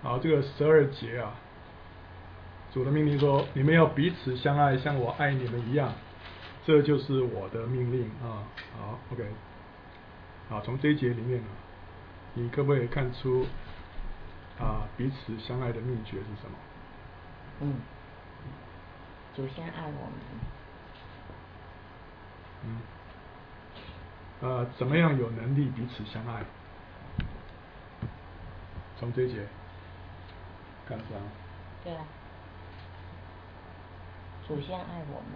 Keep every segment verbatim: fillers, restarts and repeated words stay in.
好，这个十二节啊，主的命令说，你们要彼此相爱，像我爱你们一样，这就是我的命令啊。好 ，OK， 好，从这一节里面呢，你可不可以看出啊彼此相爱的秘诀是什么？ 嗯，主先爱我们。 嗯，呃，怎么样有能力彼此相爱？从这一节看出来吗？ 对啊，主先爱我们。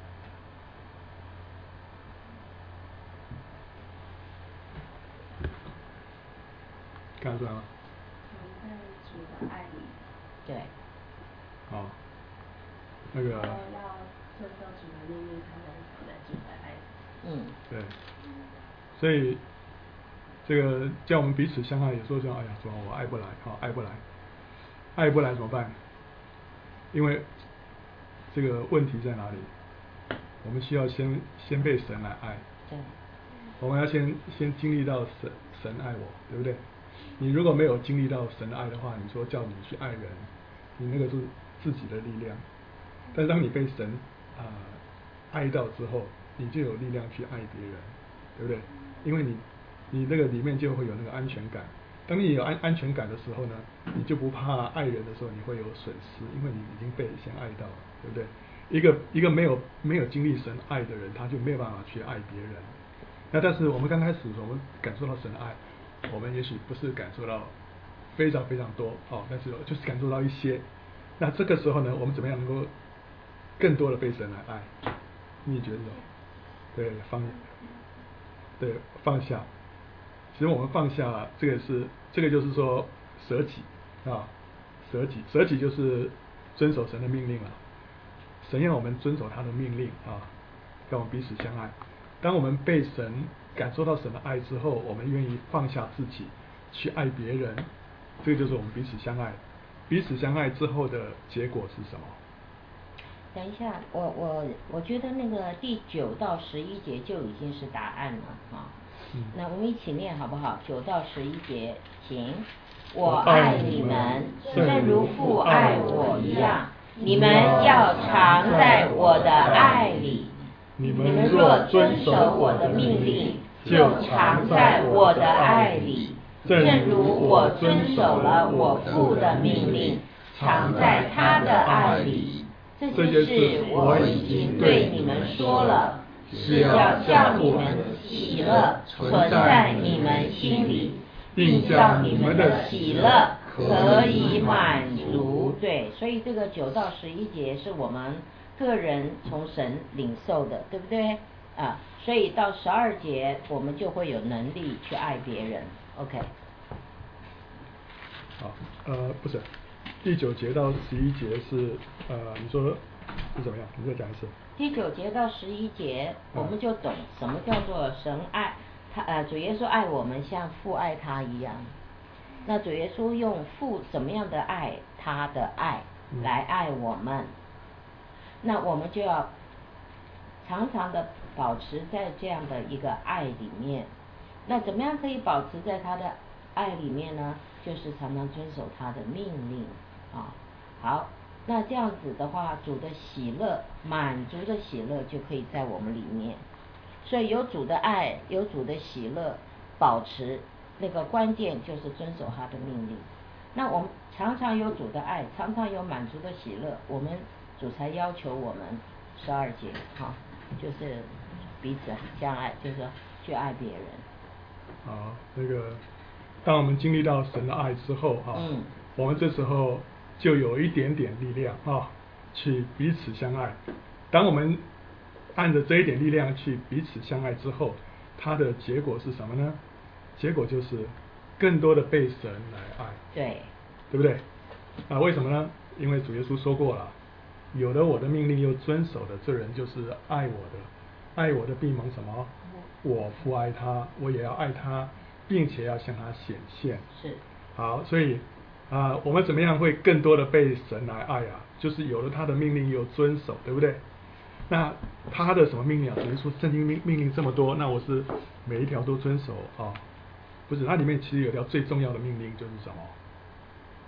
看得出来吗？ 藏在主的爱里。 对。 好，那个。 然后要遵守主的命令，才能藏在主的爱里。 嗯， 对。所以这个叫我们彼此相爱，有时候说，哎呀，主啊，我爱不来，好、哦，爱不来，爱不来怎么办？因为这个问题在哪里？我们需要先先被神来爱。 对。 我们要先先经历到神神爱我，对不对？你如果没有经历到神的爱的话，你说叫你去爱人，你那个是自己的力量。但是当你被神啊、呃、爱到之后，你就有力量去爱别人，对不对？因为你你那个里面就会有那个安全感。当你有安安全感的时候呢，你就不怕爱人的时候你会有损失，因为你已经被先爱到了，对不对？一个一个没有没有经历神爱的人，他就没有办法去爱别人。那但是我们刚开始我们感受到神的爱，我们也许不是感受到非常非常多哦，但是就是感受到一些。那这个时候呢，我们怎么样能够更多的被神来爱？秘诀是什么？对，放，对，放下。其实我们放下这个是这个就是说舍己啊，舍己，舍己就是遵守神的命令了。神要我们遵守他的命令啊，让我们彼此相爱。当我们被神感受到神的爱之后，我们愿意放下自己去爱别人，这个就是我们彼此相爱。彼此相爱之后的结果是什么？ 等一下，我我我觉得那个第九到十一节就已经是答案了啊。嗯。那我们一起念好不好？九到十一节，请。我爱你们，正如父爱我一样，你们要常在我的爱里。你们若遵守我的命令，就常在我的爱里，正如我遵守了我父的命令，常在他的爱里。这些事我已经对你们说了，是要叫你们喜乐存在你们心里，并叫你们的喜乐可以满足。对，所以这个九到十一节是我们个人从神领受的，对不对啊？所以到十二节我们就会有能力去爱别人。 OK。 好，呃，不是，第九节到十一节是呃，你说是怎么样？你再讲一次。 第九节到十一节，我们就懂什么叫做神爱他，呃，主耶稣爱我们像父爱他一样。那主耶稣用父怎么样的爱他的爱来爱我们，嗯、那我们就要常常的保持在这样的一个爱里面。那怎么样可以保持在他的爱里面呢？就是常常遵守他的命令啊。好，那这样子的话，主的喜乐，满足的喜乐就可以在我们里面。所以有主的爱，有主的喜乐，保持那个关键就是遵守他的命令。那我们常常有主的爱，常常有满足的喜乐，我们主才要求我们十二节哈，就是彼此相爱，就是说去爱别人。 好，那个当我们经历到神的爱之后啊，嗯、我们这时候就有一点点力量啊，去彼此相爱。当我们按着这一点力量去彼此相爱之后，它的结果是什么呢？结果就是更多的被神来爱。 对， 对不对？啊，为什么呢？因为主耶稣说过了，有了我的命令又遵守的，这人就是爱我的。爱我的必蒙什么？我父爱他，我也要爱他，并且要向他显现。 是。 好，所以啊，我们怎么样会更多的被神来爱啊？就是有了他的命令又遵守，对不对？那他的什么命令啊？主耶稣圣经命命令这么多，那我是每一条都遵守啊？不是，它里面其实有条最重要的命令就是什么？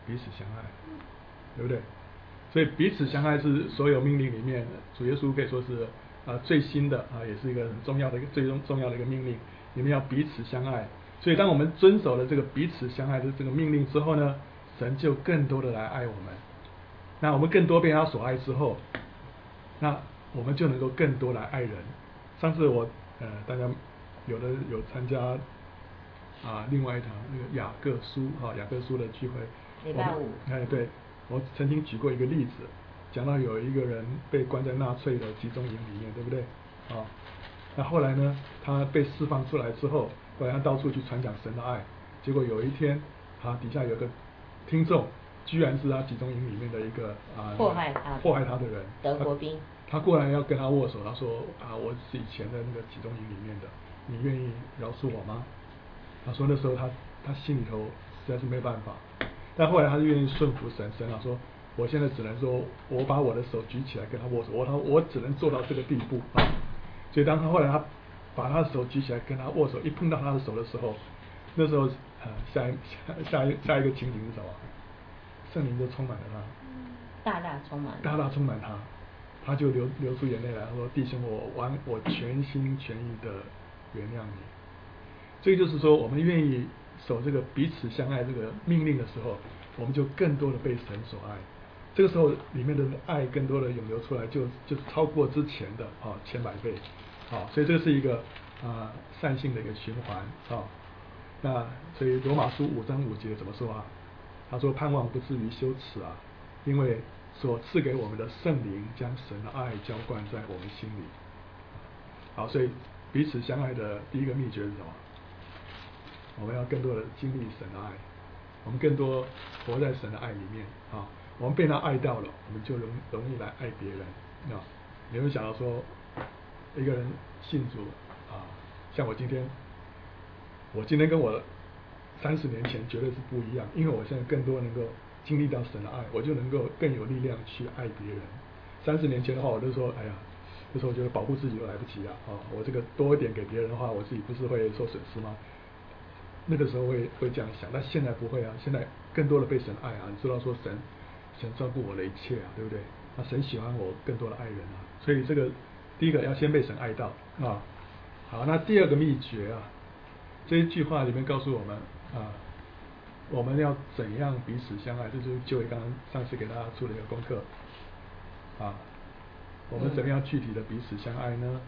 彼此相爱，对不对？所以彼此相爱是所有命令里面，主耶稣可以说是啊最新的啊，也是一个很重要的一个最重重要的一个命令。你们要彼此相爱。所以当我们遵守了这个彼此相爱的这个命令之后呢，神就更多的来爱我们。那我们更多被他所爱之后，那我们就能够更多来爱人。上次我呃大家有的有参加啊另外一堂那个雅各书啊雅各书的聚会， 礼拜五， 哎对，我曾经举过一个例子，讲到有一个人被关在纳粹的集中营里面，对不对？啊，那后来呢，他被释放出来之后，后来他到处去传讲神的爱，结果有一天，他底下有个听众，居然是他集中营里面的一个啊祸害他祸害他的人， 德国兵。 他过来要跟他握手，他说啊，我是以前的那个集中营里面的，你愿意饶恕我吗？他说那时候他他心里头实在是没办法，但后来他就愿意顺服神，神啊说，我现在只能说，我把我的手举起来跟他握手，我他我只能做到这个地步啊。所以当他后来他把他的手举起来跟他握手，一碰到他的手的时候，那时候呃下一下下一下一个情景是什么？圣灵就充满了他， 大大充满， 大大充满他。他就流流出眼泪来，他说：“弟兄，我完，我全心全意的原谅你。”这就是说，我们愿意守这个彼此相爱这个命令的时候，我们就更多的被神所爱。这个时候里面的爱更多的涌流出来，就就超过之前的啊千百倍，啊，所以这是一个啊善性的一个循环啊。那所以罗马书五章五节怎么说啊？他说：“盼望不至于羞耻啊，因为所赐给我们的圣灵将神的爱浇灌在我们心里。”好，所以彼此相爱的第一个秘诀是什么？我们要更多的经历神的爱，我们更多活在神的爱里面啊。我们被他爱到了，我们就容容易来爱别人啊。你会想到说，一个人信主啊，像我今天，我今天跟我三十年前绝对是不一样，因为我现在更多能够经历到神的爱，我就能够更有力量去爱别人。三十年前的话，我就说，哎呀，那时候我觉得保护自己都来不及了啊，我这个多一点给别人的话，我自己不是会受损失吗？那个时候会会这样想，但现在不会啊，现在更多的被神爱啊，你知道说神神照顾我的一切啊，对不对？那神喜欢我更多的爱人啊，所以这个第一个要先被神爱到啊。好，那第二个秘诀啊，这一句话里面告诉我们啊，我们要怎样彼此相爱，这就是就为刚刚上次给大家出了一个功课啊，我们怎么样具体的彼此相爱呢？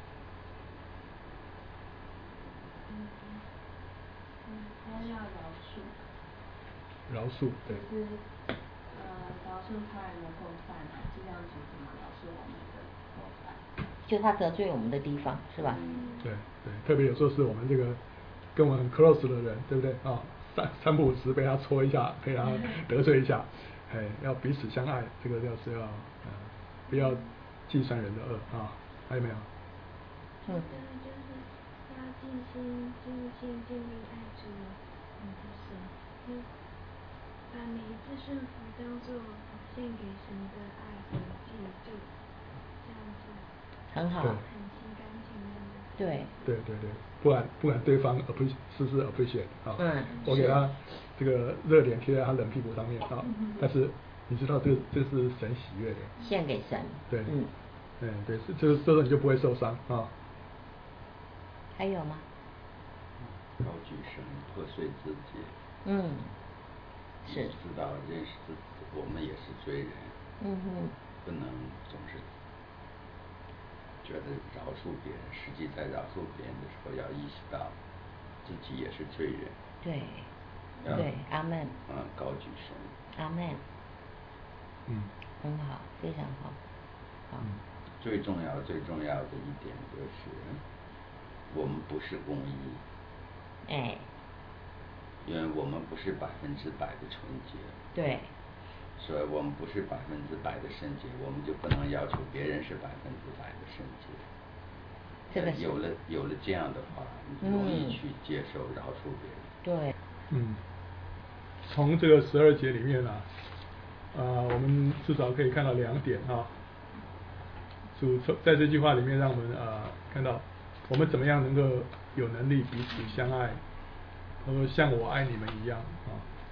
要饶恕， 饶恕，对。 就是呃，饶恕他人的过犯啊，就像主怎么饶恕我们的过犯。 就他得罪我们的地方，是吧？ 嗯、 对对，特别有时候是我们这个跟我们很 close 的人，对不对啊？三三不五时被他戳一下，被他得罪一下，哎，要彼此相爱，这个要是要呃，不要计算人的恶啊，还有没有？ 嗯，就是要尽心、尽心、尽力爱主你的神，就把每一次顺服当做献给神的爱和祭就这样子， 很好， 很心甘情愿的。 对。 对对对，不管不管对方 appreciate 是不是 appreciate 啊， 嗯， 我给他这个热脸贴在他冷屁股上面啊，但是你知道这这是神喜悦的， 献给神。 对， 嗯， 嗯对，就是这时候你就不会受伤啊。 还有吗？ 高举神，破碎自己。 嗯，是。 知道认识自己，我们也是罪人。 嗯哼。 不能总是觉得饶恕别人，实际在饶恕别人的时候，要意识到自己也是罪人。 对。对，阿门。 嗯，高举神。 阿门。 嗯。 很好，非常好。好。 嗯、 最重要、最重要的一点就是。我们不是公义， 哎， 因为我们不是百分之百的纯洁， 对， 所以我们不是百分之百的圣洁，我们就不能要求别人是百分之百的圣洁。 这个有了有了这样的话，你容易去接受饶恕别人。 对， 嗯，从这个十二节里面啊，啊、呃，我们至少可以看到两点啊。主在这句话里面让我们啊、呃、看到。我们怎么样能够有能力彼此相爱？他说像我爱你们一样啊，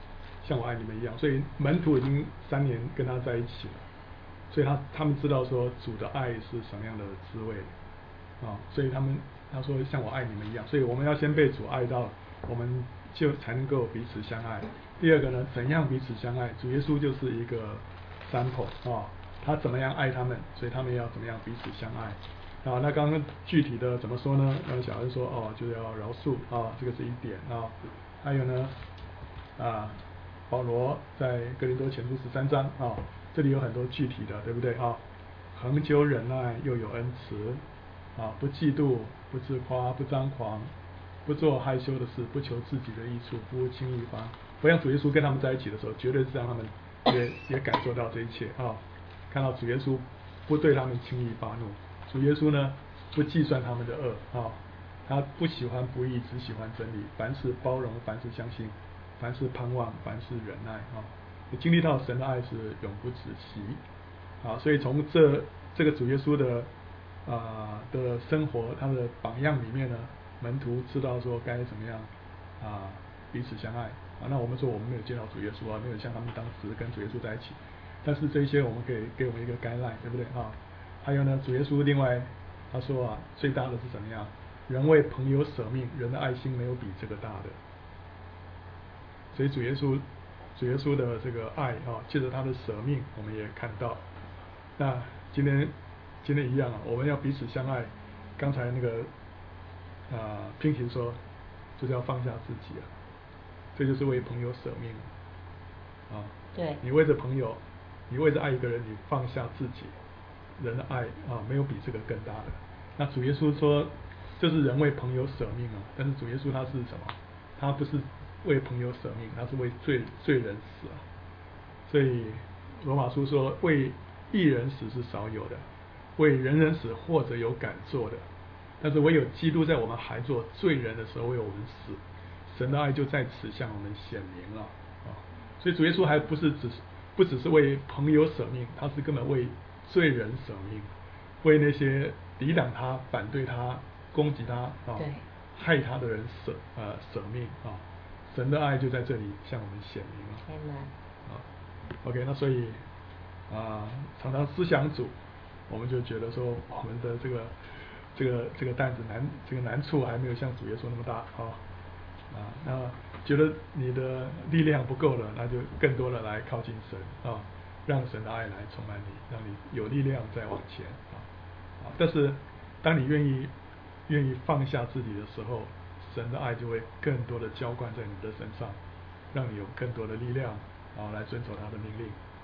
像我爱你们一样。所以门徒已经三年跟他在一起了，所以他他们知道说主的爱是什么样的滋味啊，所以他们他说像我爱你们一样，所以我们要先被主爱到，我们就才能够彼此相爱。第二个呢，怎样彼此相爱？主耶稣就是一个sample啊，他怎么样爱他们，所以他们要怎么样彼此相爱。啊，那刚刚具体的怎么说呢？那小孩说哦，就要饶恕啊，这个是一点啊。还有呢，啊，保罗在哥林多前书十三章啊，这里有很多具体的，对不对啊？恒久忍耐，又有恩慈啊，不嫉妒，不自夸，不张狂，不做害羞的事，不求自己的益处，不轻易发。我想主耶稣跟他们在一起的时候，绝对是让他们也也感受到这一切啊，看到主耶稣不对他们轻易发怒。主耶稣呢，不计算他们的恶啊，他不喜欢不义，只喜欢真理。凡事包容，凡事相信，凡事盼望，凡事忍耐啊。你经历到神的爱是永不止息啊，所以从这这个主耶稣的啊的生活，他的榜样里面呢，门徒知道说该怎么样啊彼此相爱啊。那我们说我们没有见到主耶稣啊，没有像他们当时跟主耶稣在一起，但是这些我们可以给我们一个 guideline， 对不对啊？还有呢，主耶稣另外他说啊，最大的是怎么样？人为朋友舍命，人的爱心没有比这个大的。所以主耶稣，主耶稣的这个爱啊，借着他的舍命，我们也看到。那今天今天一样啊，我们要彼此相爱。刚才那个啊，平行说，就是要放下自己啊，这就是为朋友舍命啊。 对。 你为着朋友，你为着爱一个人，你放下自己。人的爱啊，没有比这个更大的。那主耶稣说，就是人为朋友舍命啊。但是主耶稣他是什么？他不是为朋友舍命，他是为罪罪人死啊。所以罗马书说，为义人死是少有的，为人人死或者有敢做的。但是唯有基督在我们还做罪人的时候为我们死，神的爱就在此向我们显明了啊。所以主耶稣还不是只是不只是为朋友舍命，他是根本为罪人舍命，为那些抵挡他、反对他、攻击他啊、害他的人舍呃舍命啊。神的爱就在这里向我们显明了。啊 ，OK， 那所以啊，常常思想主，我们就觉得说我们的这个这个这个担子难，这个难处还没有像主耶稣那么大啊。啊，那觉得你的力量不够了，那就更多的来靠近神啊。让神的爱来充满你，让你有力量再往前啊啊！但是当你愿意愿意放下自己的时候，神的爱就会更多的浇灌在你的身上，让你有更多的力量啊来遵守他的命令。